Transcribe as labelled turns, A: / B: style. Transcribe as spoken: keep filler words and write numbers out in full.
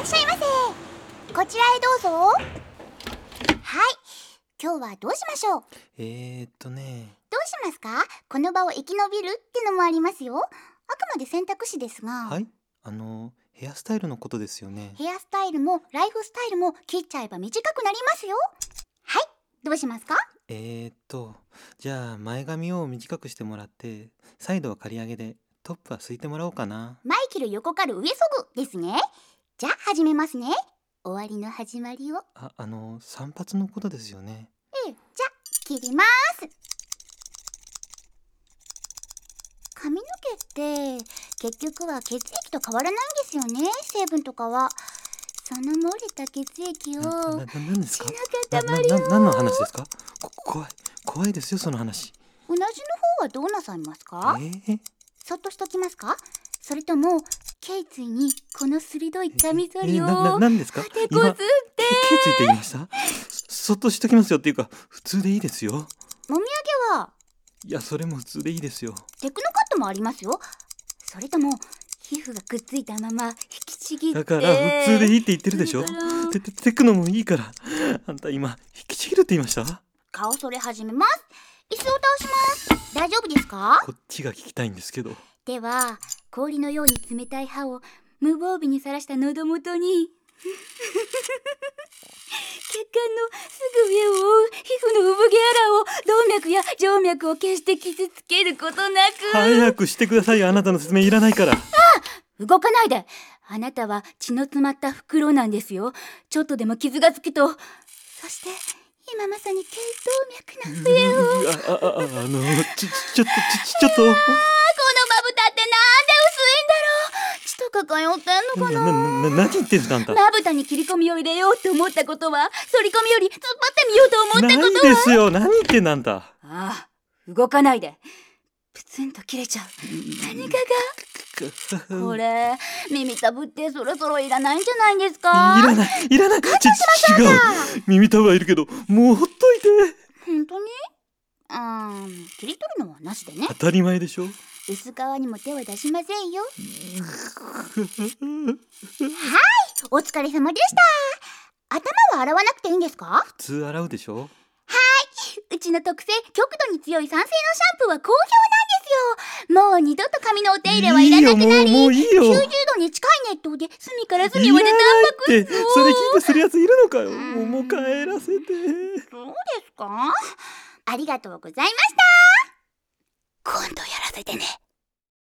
A: しゃいませ。こちらへどうぞ。はい、今日はどうしましょう。
B: えーっとね
A: どうしますか？この場を生き延びるってのもありますよ。あくまで選択肢ですが。
B: はい、あのヘアスタイルのことですよね。
A: ヘアスタイルもライフスタイルも切っちゃえば短くなりますよ。はい、どうしますか？
B: えーっとじゃあ前髪を短くしてもらって、サイドは刈り上げで、トップはすいてもらおうかな。
A: 前切る横刈る上そぐですね。じゃあ始めますね。終わりの始まりを。
B: あ、あの散髪のことですよね。
A: ええ、じゃあ切ります。髪の毛って結局は血液と変わらないんですよね、成分とかは。その漏れた血液を
B: な、な、な、なんですか？
A: 血
B: な、な、
A: の塊を
B: な、何の話ですか？こ、怖い、怖いですよ、その話。
A: うなじの方はどうなさいます
B: え
A: か？
B: ー、
A: そっとしときますか？それとも頸椎にこの鋭いカミソ
B: え
A: リを
B: な、な、なんですか？
A: 手こずって
B: け頸椎って言いました？そ、そっとしときますよっていうか、普通でいいですよ。
A: もみあげはい
B: や、それも普通でいいですよ。
A: テクノカットもありますよ。それとも皮膚がくっついたまま引きちぎって
B: だから普通でいいって言ってるでしょ。
A: だから
B: て、て、テクノもいいから。あんた今引きちぎるって言いました？
A: 顔それ始めます。椅子を倒します。大丈夫ですか？
B: こっちが聞きたいんですけど。
A: では氷のように冷たい歯を無防備にさらした喉元に血管のすぐ上を覆う皮膚の産毛あらを動脈や静脈を決して傷つけることなく。
B: 早くしてくださいよ、あなたの説明いらないから。
A: 動かないで。あなたは血の詰まった袋なんですよ。ちょっとでも傷がつくと。そして今まさに頸動脈の上を。
B: あ、あ、あ、あの、ち、ち、ちょっと、ち、ちょっと。
A: このまぶたってなんで薄いんだろう。血とか通ってんのかな。
B: な、な、な、何言ってんすか、あんた。
A: まぶたに切り込みを入れようと思ったことは、反り込みより突っ張ってみようと思ったことは。
B: ないですよ、何言ってんだ、あんた。
A: ああ、動かないで。プツンと切れちゃう何かが。これ耳たぶってそろそろいらないんじゃないんですか？
B: いらない、いらない。ち、違う。耳たぶはいるけど、もうほっといて。
A: 本当に？うーん、切り取るのはなしでね。
B: 当たり前でしょ。
A: 薄皮にも手は出しませんよ。お疲れ様でした。頭は洗わなくていいんですか？
B: 普通洗うでしょ。
A: うちの特製極度に強い酸性のシャンプーは好評なんですよ。もう二度と髪のお手入れはいらなくなり、
B: いいよ、もう、もういいよ。
A: きゅうじゅうどに近い熱湯で隅から隅までタンパク質を。
B: それ聞いてするやついるのかよ。もう、もう帰らせて。
A: そうですか？ありがとうございました。今度やらせてね。